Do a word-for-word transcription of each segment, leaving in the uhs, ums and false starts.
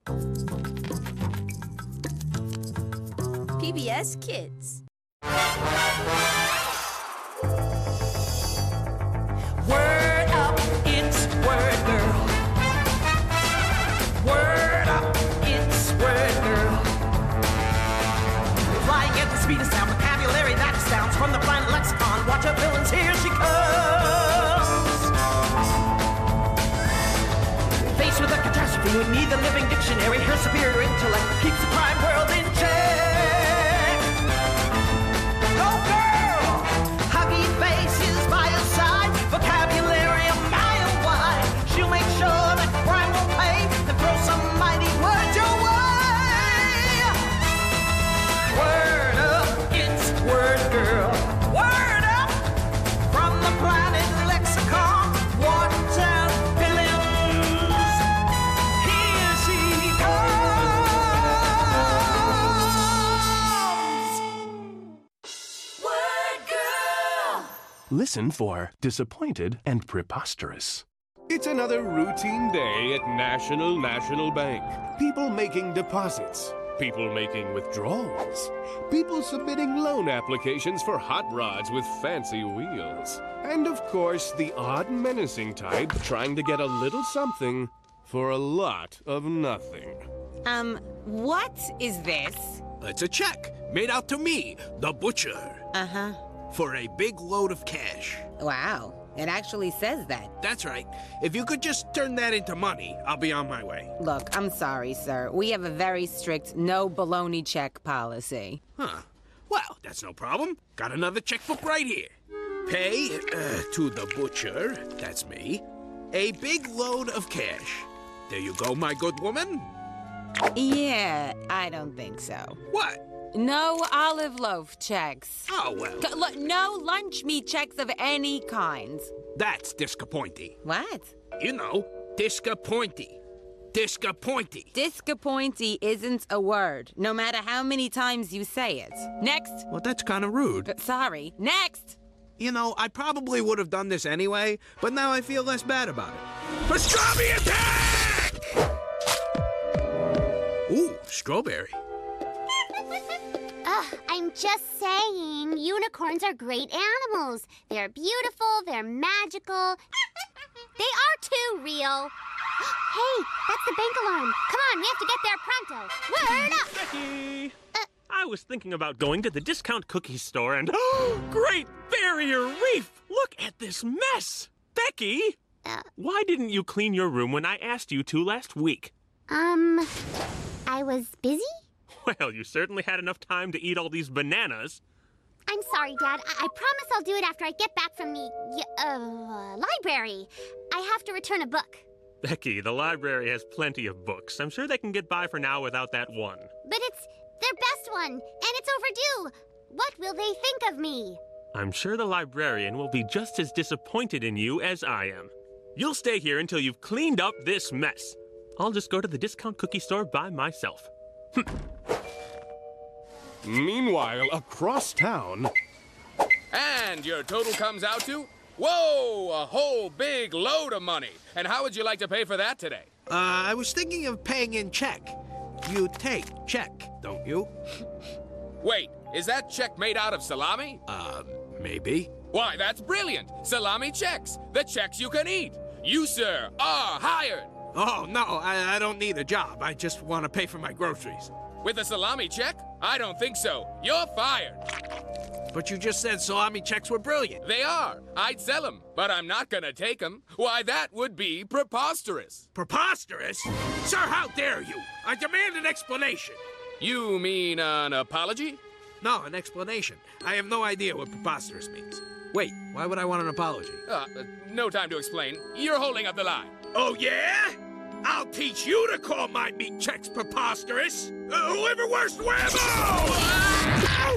P B S Kids. Word up, it's Word Girl. Word up, it's Word Girl. Flying at the speed of sound, vocabulary that astounds. From the planet lexicon, watch her villains, here she comes. Faced with a catastrophe, we need the living dictionary. Her superior intellect keeps the crime world in check. Go girl! Huggy faces by her side, vocabulary a mile wide. She'll make sure that crime won't pay and throw some mighty words your way. Word up, it's Word Girl. Word up from the planet lexicon. One ten billions. Here she comes. Word Girl. Listen for disappointed and preposterous. It's another routine day at National National Bank. People making deposits. People making withdrawals. People submitting loan applications for hot rods with fancy wheels. And of course, the odd menacing type trying to get a little something for a lot of nothing. Um, what is this? It's a check made out to me, the butcher, Uh-huh. for a big load of cash. Wow, it actually says that. That's right. If you could just turn that into money, I'll be on my way. Look, I'm sorry, sir. We have a very strict no baloney check policy. Huh. Well, that's no problem. Got another checkbook right here. Pay uh, to the butcher, that's me, a big load of cash. There you go, my good woman. Yeah, I don't think so. What? No olive loaf checks. Oh, well, C- look, no lunch meat checks of any kind. that's disappointing. What? You know, disappointing. Disappointing. Disappointy isn't a word, no matter how many times you say it. Next. Well, that's kind of rude. Uh, sorry. Next. You know, I probably would have done this anyway, but now I feel less bad about it. Pastrami attack! Ooh, strawberry. Ugh, I'm just saying, unicorns are great animals. They're beautiful, they're magical. They are too real. Hey, that's the bank alarm. Come on, we have to get there pronto. Word up! Becky! Uh, I was thinking about going to the discount cookie store and... Great Barrier Reef! Look at this mess! Becky! Uh, Why didn't you clean your room when I asked you to last week? um, I was busy? Well, you certainly had enough time to eat all these bananas. I'm sorry, Dad. I, I promise I'll do it after I get back from the, y- uh, library. I have to return a book. Becky, the library has plenty of books. I'm sure they can get by for now without that one. But it's their best one, and it's overdue. What will they think of me? I'm sure the librarian will be just as disappointed in you as I am. You'll stay here until you've cleaned up this mess. I'll just go to the discount cookie store by myself. Meanwhile, across town... And your total comes out to, whoa, a whole big load of money. And how would you like to pay for that today? Uh, I was thinking of paying in check. You take check, don't you? Wait, is that check made out of salami? Uh, maybe. Why, that's brilliant. Salami checks, the checks you can eat. You, sir, are hired. Oh, no, I, I don't need a job. I just want to pay for my groceries. With a salami check? I don't think so. You're fired. But you just said salami checks were brilliant. They are. I'd sell them, but I'm not gonna take them. Why, that would be preposterous. Preposterous? Sir, how dare you? I demand an explanation. You mean an apology? No, an explanation. I have no idea what preposterous means. Wait, why would I want an apology? Uh, uh, no time to explain. You're holding up the line. Oh, yeah? I'll teach you to call my meat checks preposterous. Uh, liverwurst whammo!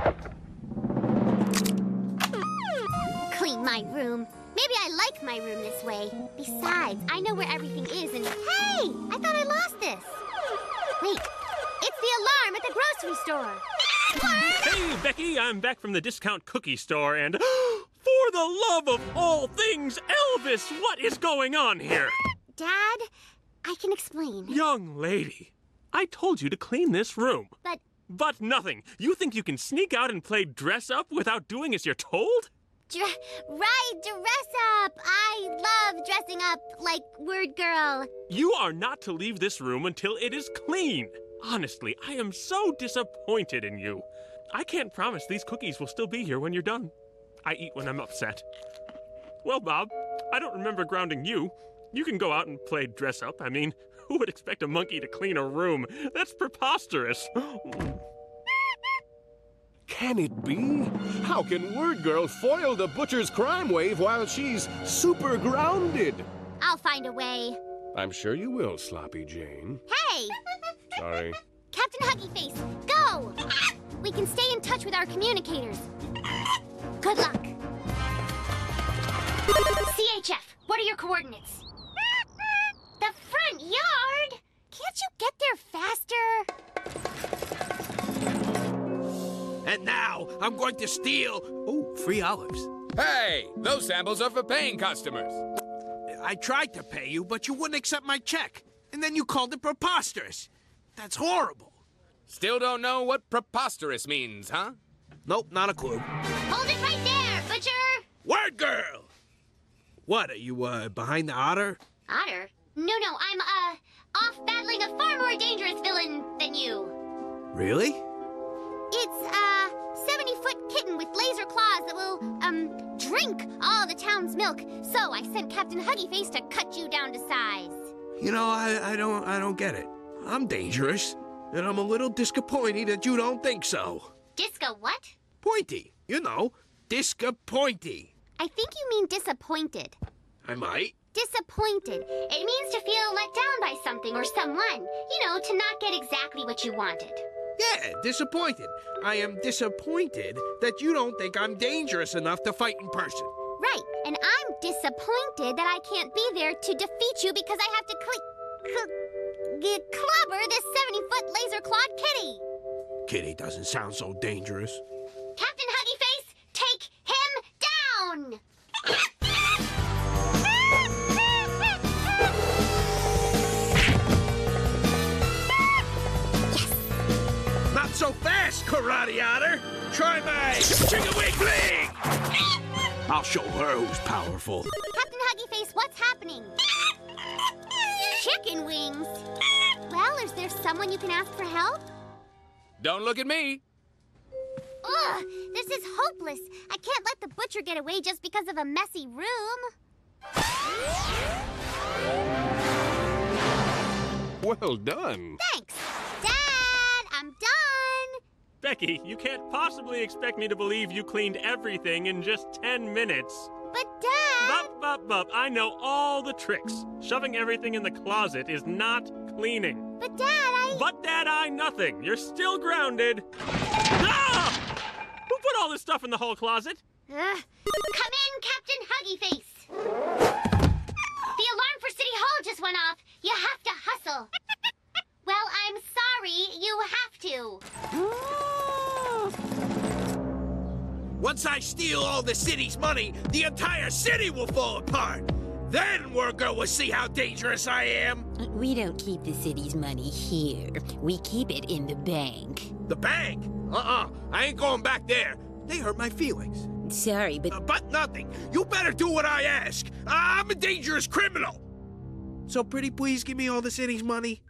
Clean my room. Maybe I like my room this way. Besides, I know where everything is and... Hey! I thought I lost this. Wait, it's the alarm at the grocery store. Hey, Becky, I'm back from the discount cookie store and... For the love of all things Elvis, what is going on here? Dad, I can explain. Young lady, I told you to clean this room. But... But nothing. You think you can sneak out and play dress-up without doing as you're told? Dre right, dress up! I love dressing up like Word Girl. You are not to leave this room until it is clean. Honestly, I am so disappointed in you. I can't promise these cookies will still be here when you're done. I eat when I'm upset. Well, Bob, I don't remember grounding you. You can go out and play dress-up. I mean, who would expect a monkey to clean a room? That's preposterous. Can it be? How can Word Girl foil the butcher's crime wave while she's super grounded? I'll find a way. I'm sure you will, Sloppy Jane. Hey! Sorry. Captain Huggy Face, go! We can stay in touch with our communicators. Good luck. C H F, what are your coordinates? The front yard? Can't you get there faster? And now, I'm going to steal... Oh, free olives. Hey, those samples are for paying customers. I tried to pay you, but you wouldn't accept my check. And then you called it preposterous. That's horrible. Still don't know what preposterous means, huh? Nope, not a clue. Hold it right there, Butcher! Word Girl! What, are you, uh, behind the otter? Otter? No, no, I'm, uh, off battling a far more dangerous villain than you. Really? It's a seventy-foot kitten with laser claws that will, um, drink all the town's milk. So I sent Captain Huggy Face to cut you down to size. You know, I, I don't, I don't get it. I'm dangerous, and I'm a little disappointed that you don't think so. Disco what? Pointy, you know, disca-pointy. I think you mean disappointed. I might. Disappointed. It means to feel let down by something or someone. You know, to not get exactly what you wanted. Yeah, disappointed. I am disappointed that you don't think I'm dangerous enough to fight in person. Right, and I'm disappointed that I can't be there to defeat you because I have to cle- cl- g- clobber this seventy-foot laser-clawed kitty. Kitty doesn't sound so dangerous. Captain Huggy Face, take him down! Not so fast, Karate Otter! Try my ching-a-wing-fling! I'll show her who's powerful. Captain Huggy Face, what's happening? Chicken wings? Well, is there someone you can ask for help? Don't look at me. Ugh, this is hopeless. I can't let the butcher get away just because of a messy room. Well done. Thanks. Dad, I'm done. Becky, you can't possibly expect me to believe you cleaned everything in just ten minutes. But, Dad... Bup, bup, bup. I know all the tricks. Shoving everything in the closet is not cleaning. But, Dad, I... But, Dad, I nothing. You're still grounded. Ah! Who put all this stuff in the whole closet? Uh, come in, Captain Huggy Face. The alarm for City Hall just went off. You have to hustle. Well, I'm sorry. You have to. Once I steal all the city's money, the entire city will fall apart. Then Word Girl will see how dangerous I am. We don't keep the city's money here. We keep it in the bank. The bank? Uh-uh. I ain't going back there. They hurt my feelings. Sorry, but... Uh, but nothing. You better do what I ask. I'm a dangerous criminal. So pretty please give me all the city's money.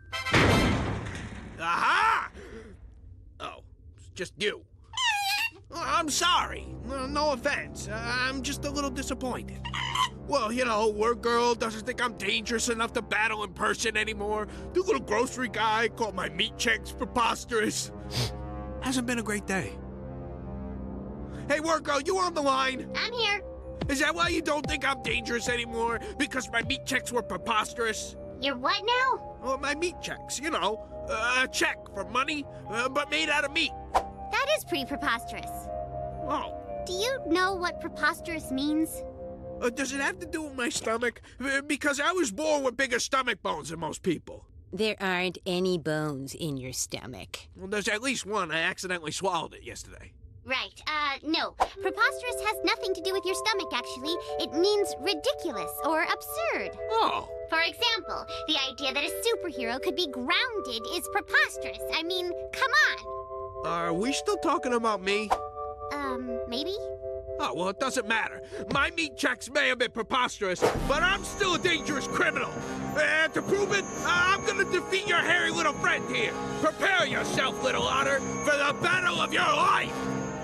Aha! Oh, it's just you. I'm sorry. No, no offense. I'm just a little disappointed. Well, you know, Word Girl doesn't think I'm dangerous enough to battle in person anymore. The little grocery guy called my meat checks preposterous. Hasn't been a great day. Hey, Word Girl, you on the line? I'm here. Is that why you don't think I'm dangerous anymore? Because my meat checks were preposterous? You're what now? Well, my meat checks, you know. Uh, a check for money, uh, but made out of meat. That is pretty preposterous. Oh. Do you know what preposterous means? Uh, does it have to do with my stomach? Uh, because I was born with bigger stomach bones than most people. There aren't any bones in your stomach. Well, there's at least one. I accidentally swallowed it yesterday. Right, uh, no. Preposterous has nothing to do with your stomach, actually. It means ridiculous or absurd. Oh. For example, the idea that a superhero could be grounded is preposterous. I mean, come on. Are we still talking about me? Um, maybe? Oh, well, it doesn't matter. My meat checks may have been preposterous, but I'm still a dangerous criminal. And to prove it, I'm gonna defeat your hairy little friend here. Prepare yourself, little otter, for the battle of your life!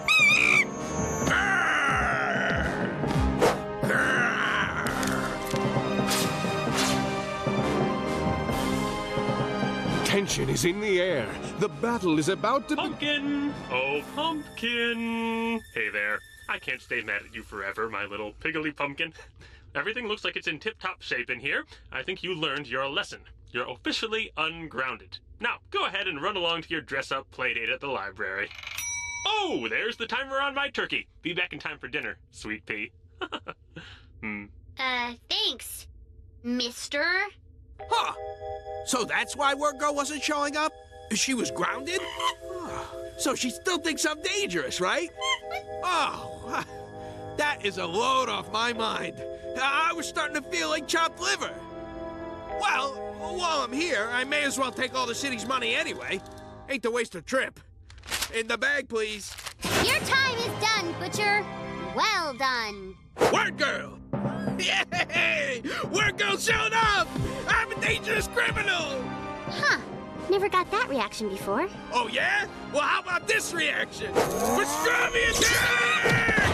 Tension is in the air. The battle is about to be... Pumpkin! Oh, Pumpkin! Hey there. I can't stay mad at you forever, my little piggly pumpkin. Everything looks like it's in tip-top shape in here. I think you learned your lesson. You're officially ungrounded. Now, go ahead and run along to your dress-up playdate at the library. Oh, there's the timer on my turkey. Be back in time for dinner, sweet pea. hmm. Uh, thanks, mister. Huh. So that's why Word Girl wasn't showing up? She was grounded? So she still thinks I'm dangerous, right? Oh, that is a load off my mind. I was starting to feel like chopped liver. Well, while I'm here, I may as well take all the city's money anyway. Ain't to waste a trip. In the bag, please. Your time is done, Butcher. Well done. Word Girl! Yay! Word Girl showed up! I'm a dangerous criminal! Huh. Never got that reaction before. Oh, yeah? Well, how about this reaction? Pastrami attack!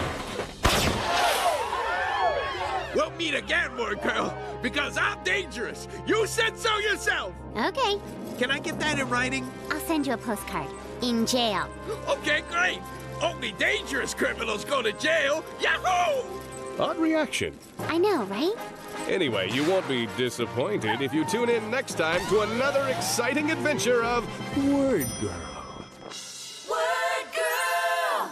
We'll meet again, Word Girl, because I'm dangerous. You said so yourself. Okay. Can I get that in writing? I'll send you a postcard. In jail. Okay, great. Only dangerous criminals go to jail. Yahoo! Odd reaction. I know, right? Anyway, you won't be disappointed if you tune in next time to another exciting adventure of Word Girl. Word Girl!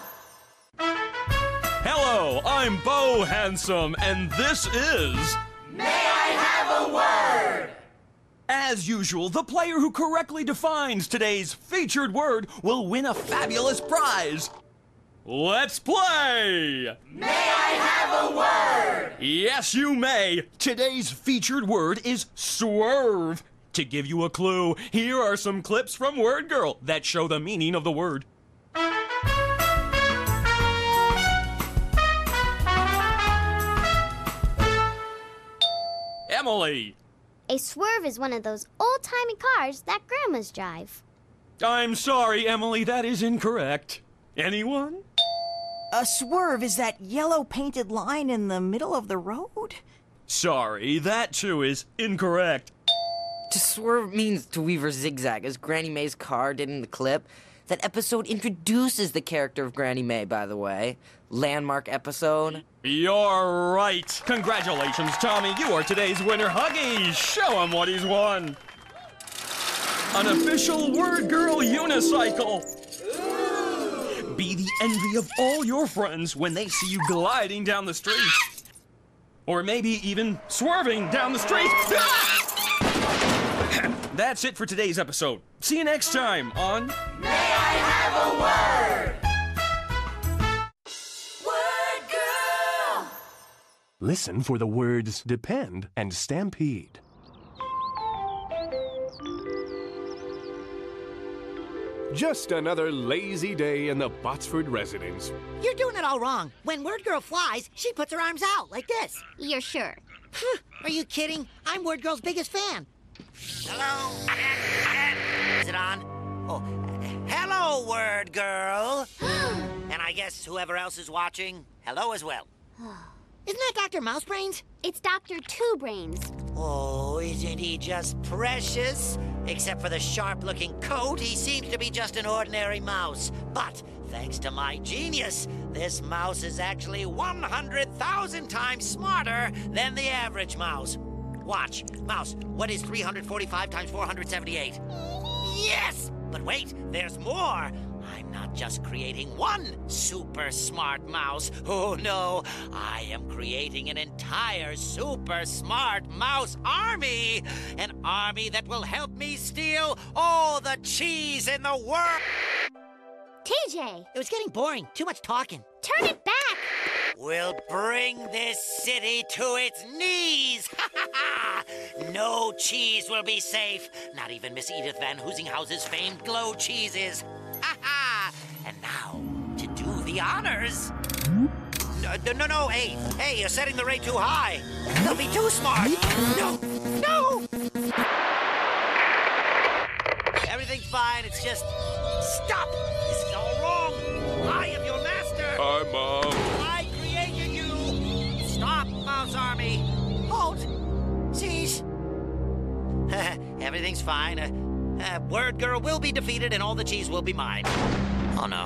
Hello, I'm Bo Handsome, and this is... May I have a word? As usual, the player who correctly defines today's featured word will win a fabulous prize. Let's play! May I have a word? Yes, you may. Today's featured word is swerve. To give you a clue, here are some clips from Word Girl that show the meaning of the word. Emily. A swerve is one of those old-timey cars that grandmas drive. I'm sorry, Emily, that is incorrect. Anyone? A swerve is that yellow painted line in the middle of the road? Sorry, that too is incorrect. To swerve means to weave or zigzag, as Granny May's car did in the clip. That episode introduces the character of Granny May, by the way. Landmark episode. You're right. Congratulations, Tommy. You are today's winner. Huggy, show him what he's won. An official Word Girl unicycle. Be the envy of all your friends when they see you gliding down the street. Or maybe even swerving down the street. That's it for today's episode. See you next time on... May I have a word? Word Girl! Listen for the words depend and stampede. Just another lazy day in the Botsford residence. You're doing it all wrong. When Word Girl flies, she puts her arms out like this. You're sure? Are you kidding? I'm Word Girl's biggest fan. Hello? Is it on? Oh, hello, Word Girl. And I guess whoever else is watching, hello as well. Isn't that Doctor Mousebrains? It's Doctor Two Brains. Oh, isn't he just precious? Except for the sharp-looking coat, he seems to be just an ordinary mouse. But thanks to my genius, this mouse is actually one hundred thousand times smarter than the average mouse. Watch. Mouse, what is three hundred forty-five times four hundred seventy-eight? Yes! But wait, there's more. I'm not just creating one super smart mouse. Oh, no. I am creating an entire super smart mouse army. An army that will help me steal all the cheese in the world. T J! It was getting boring. Too much talking. Turn it back! will bring this city to its knees. No cheese will be safe. Not even Miss Edith Van Hoosinghausen's famed glow cheeses. And now, to do the honors. No, no, no, hey, hey, you're setting the rate too high. They'll be too smart. No, no. Everything's fine, it's just... Stop! This is all wrong. I am your master. Hi, Mom. I created you. Stop, Mouse Army. Halt. Cease. Everything's fine. Uh, uh, Word Girl will be defeated and all the cheese will be mine. Oh, no.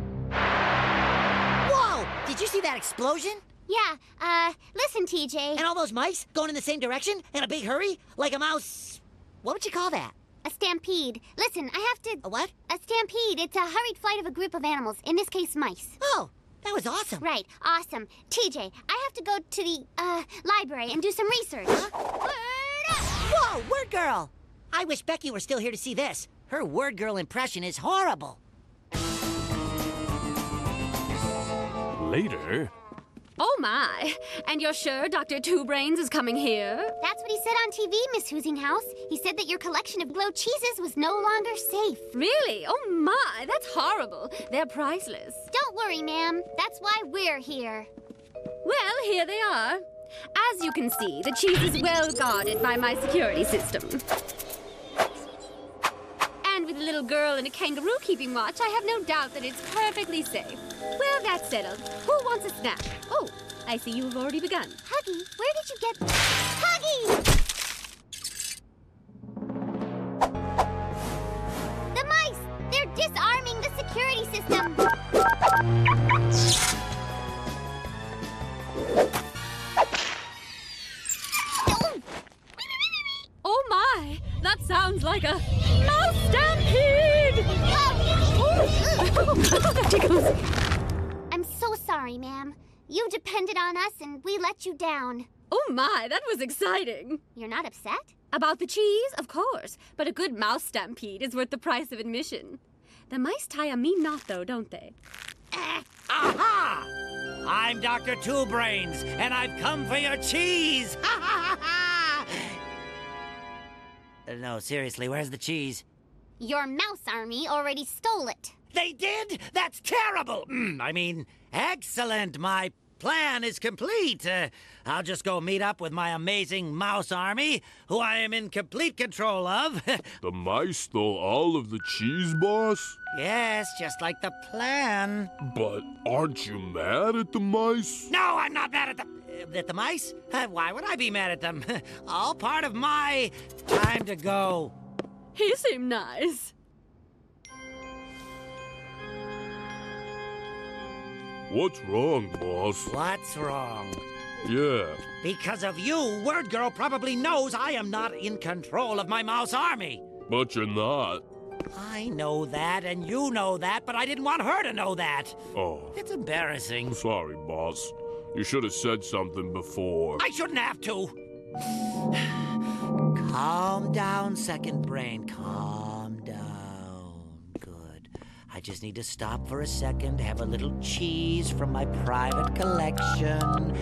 Whoa! Did you see that explosion? Yeah, uh, listen, T J. And all those mice going in the same direction in a big hurry? Like a mouse... What would you call that? A stampede. Listen, I have to... A what? A stampede. It's a hurried flight of a group of animals, in this case, mice. Oh, that was awesome. Right, awesome. T J, I have to go to the, uh, library and do some research. Huh? Word up! Whoa, Word Girl! I wish Becky were still here to see this. Her Word Girl impression is horrible. Later. Oh, my. And you're sure Doctor Two Brains is coming here? That's what he said on T V, Miss Housinghouse. He said that your collection of glow cheeses was no longer safe. Really? Oh, my. That's horrible. They're priceless. Don't worry, ma'am. That's why we're here. Well, here they are. As you can see, the cheese is well guarded by my security system. And with a little girl and a kangaroo keeping watch, I have no doubt that it's perfectly safe. Well, that's settled. Who wants a snack? Oh, I see you've already begun. Huggy, where did you get... Huggy! The mice! They're disarming the security system! Oh my! That sounds like a mouse stampede! I'm so sorry, ma'am. You depended on us and we let you down. Oh my, that was exciting. You're not upset? About the cheese? Of course. But a good mouse stampede is worth the price of admission. The mice tie a mean knot, though, don't they? Uh, aha! I'm Doctor Two Brains, and I've come for your cheese! Ha ha ha ha! No, seriously, where's the cheese? Your mouse army already stole it. They did? That's terrible! Mm, I mean, excellent. My plan is complete. Uh, I'll just go meet up with my amazing mouse army, who I am in complete control of. The mice stole all of the cheese, boss? Yes, just like the plan. But aren't you mad at the mice? No, I'm not mad at the... Uh, at the mice? Uh, why would I be mad at them? All part of my time to go. He seemed nice. What's wrong, boss? What's wrong? Yeah. Because of you, Word Girl probably knows I am not in control of my mouse army. But you're not. I know that, and you know that, but I didn't want her to know that. Oh. It's embarrassing. Sorry, boss. You should have said something before. I shouldn't have to. Calm down, second brain. Calm down. Good. I just need to stop for a second, have a little cheese from my private collection.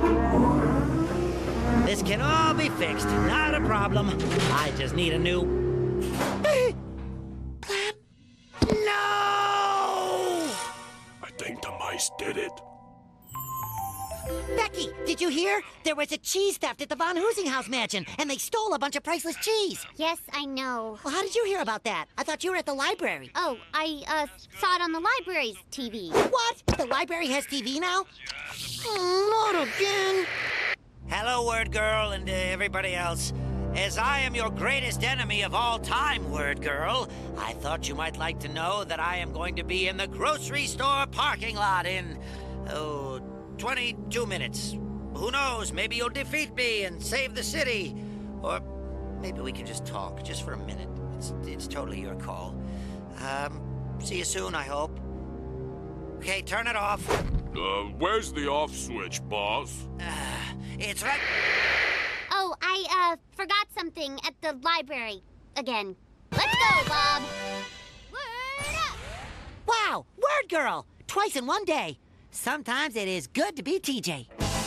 This can all be fixed. Not a problem. I just need a new... plan. No! I think the mice did it. Becky, did you hear? There was a cheese theft at the Von Housinghaus mansion, and they stole a bunch of priceless cheese. Yes, I know. Well, how did you hear about that? I thought you were at the library. Oh, I, uh, saw it on the library's T V. What? The library has T V now? Oh, not again. Hello, Word Girl, and uh, everybody else. As I am your greatest enemy of all time, Word Girl, I thought you might like to know that I am going to be in the grocery store parking lot in, oh, twenty-two minutes. Who knows? Maybe you'll defeat me and save the city. Or maybe we can just talk, just for a minute. It's, it's totally your call. Um, see you soon, I hope. Okay, turn it off. Uh, where's the off switch, boss? Uh, it's right... Oh, I, uh, forgot something at the library. Again. Let's go, Bob! Word up! Wow, Word Girl! Twice in one day. Sometimes it is good to be T J.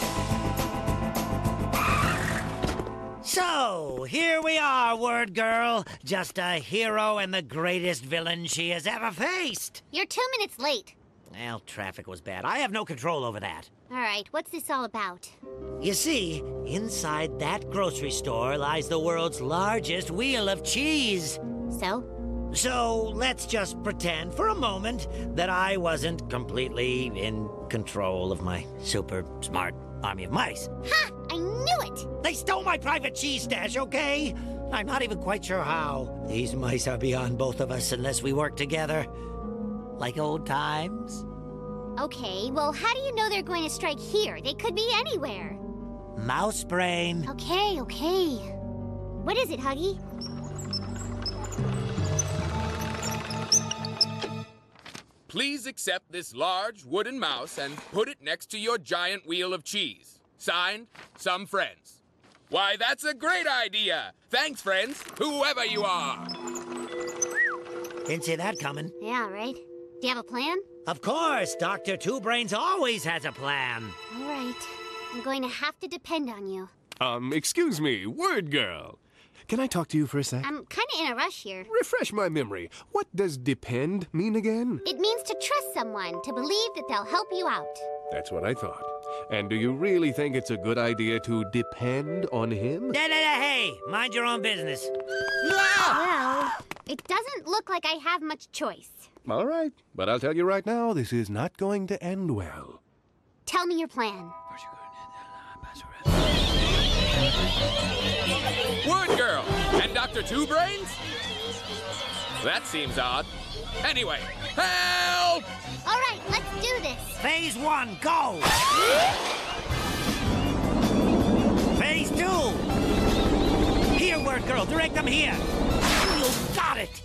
So, here we are, Word Girl. Just a hero and the greatest villain she has ever faced. You're two minutes late. Well, traffic was bad. I have no control over that. All right, what's this all about? You see, inside that grocery store lies the world's largest wheel of cheese. So? So, let's just pretend for a moment that I wasn't completely in control of my super smart army of mice. Ha! I knew it! They stole my private cheese stash, okay? I'm not even quite sure how. These mice are beyond both of us unless we work together. Like old times. Okay, well, how do you know they're going to strike here? They could be anywhere. Mouse brain. Okay, okay. What is it, Huggy? Please accept this large wooden mouse and put it next to your giant wheel of cheese. Signed, Some Friends. Why, that's a great idea. Thanks, friends, whoever you are. Didn't see that coming. Yeah, right. Do you have a plan? Of course, Doctor Two Brains always has a plan. All right. I'm going to have to depend on you. Um, excuse me, Word Girl. Can I talk to you for a sec? I'm kind of in a rush here. Refresh my memory. What does depend mean again? It means to trust someone, to believe that they'll help you out. That's what I thought. And do you really think it's a good idea to depend on him? Da, da, da, hey, mind your own business. Well, it doesn't look like I have much choice. All right, but I'll tell you right now, this is not going to end well. Tell me your plan. Word Girl and Doctor Two Brains? That seems odd. Anyway, help! All right, let's do this. Phase one, go! Phase two! Here, Word Girl, direct them here. You got it!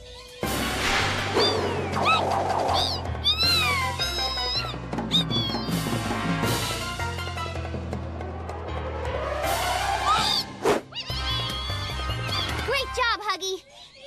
Great job, Huggy.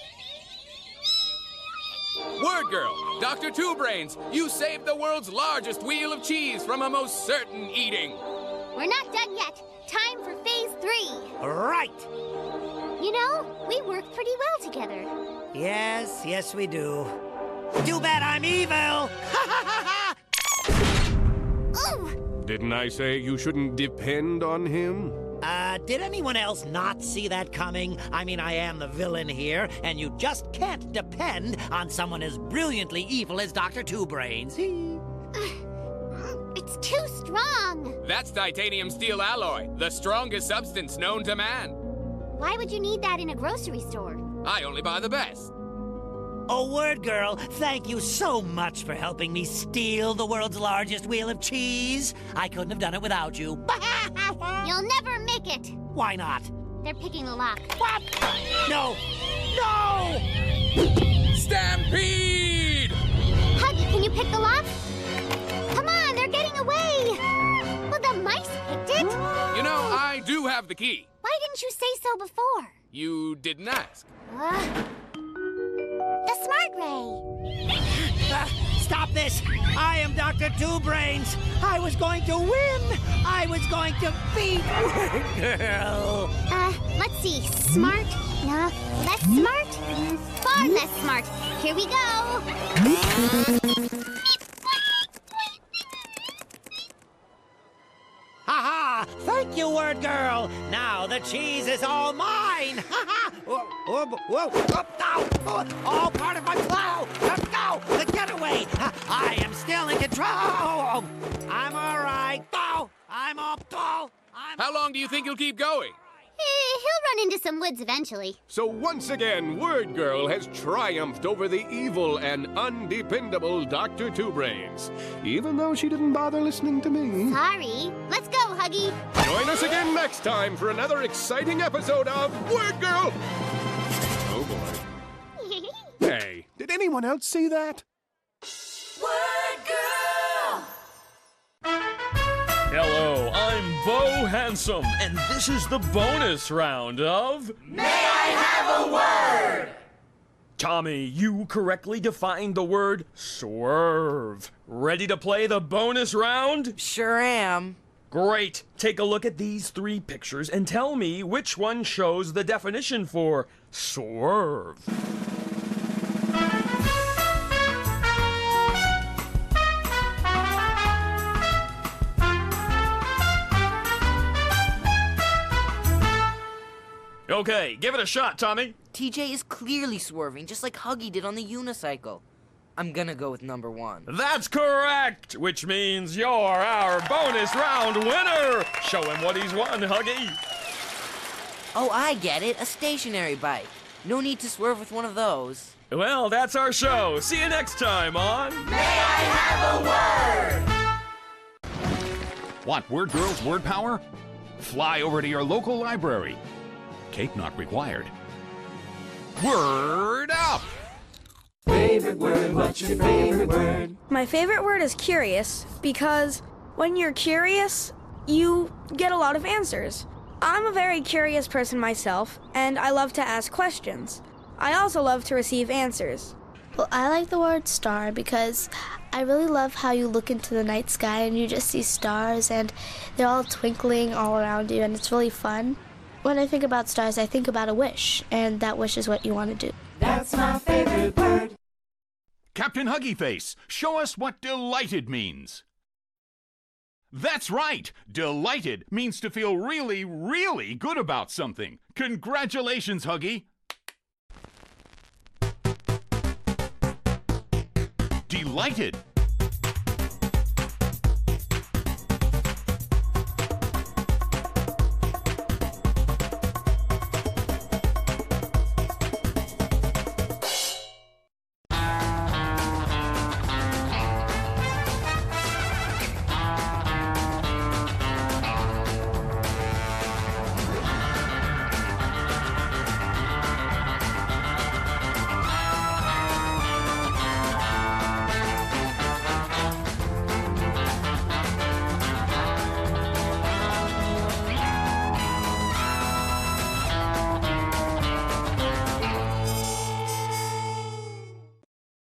Word Girl, Doctor Two Brains, you saved the world's largest wheel of cheese from a most certain eating. We're not done yet. Time for phase three. Right. You know, we work pretty well together. Yes, yes, we do. Too bad I'm evil! Ooh! Didn't I say you shouldn't depend on him? Uh, did anyone else not see that coming? I mean, I am the villain here, and you just can't depend on someone as brilliantly evil as Doctor Two Brains. It's too strong. That's titanium steel alloy, the strongest substance known to man. Why would you need that in a grocery store? I only buy the best. Oh, Word Girl, thank you so much for helping me steal the world's largest wheel of cheese. I couldn't have done it without you. You'll never make it. Why not? They're picking the lock. What? No! No! Stampede! Huggy, can you pick the lock? Come on, they're getting away. Well, the mice picked it. You know, I do have the key. Why didn't you say so before? You didn't ask. Uh, the smart ray. Uh, stop this! I am Doctor Two Brains. I was going to win. I was going to beat Word Girl. Uh, let's see. Smart? No. Less smart? Far less smart. Here we go. Ha ha! Thank you, Word Girl. Now the cheese is all mine. Ha ha! Whoa! Whoa! Whoa! Up, down! Oh, all part of my plow. Let's go! The getaway. I am still in control. I'm all right. Oh, I'm all. Oh, I'm. How long do you think you'll keep going? Eh, he'll run into some woods eventually. So once again, Word Girl has triumphed over the evil and undependable Doctor Two Brains, even though she didn't bother listening to me. Sorry. Let's go, Huggy. Join us again next time for another exciting episode of Word Girl. Oh boy. Hey, did anyone else see that? Word Girl! Hello, I'm Bo Handsome, and this is the bonus round of... May I have a word? Tommy, you correctly defined the word swerve. Ready to play the bonus round? Sure am. Great. Take a look at these three pictures and tell me which one shows the definition for swerve. Okay, give it a shot, Tommy. T J is clearly swerving, just like Huggy did on the unicycle. I'm gonna go with number one. That's correct, which means you're our bonus round winner. Show him what he's won, Huggy. Oh, I get it. A stationary bike. No need to swerve with one of those. Well, that's our show. See you next time on May I Have a Word? Want Word Girl's word power? Fly over to your local library. Cape not required. Word up! Favorite word, what's your favorite word? My favorite word is curious because when you're curious, you get a lot of answers. I'm a very curious person myself, and I love to ask questions. I also love to receive answers. Well, I like the word star because I really love how you look into the night sky and you just see stars and they're all twinkling all around you and it's really fun. When I think about stars, I think about a wish, and that wish is what you want to do. That's my favorite word. Captain Huggy Face, show us what delighted means. That's right! Delighted means to feel really, really good about something. Congratulations, Huggy! Delighted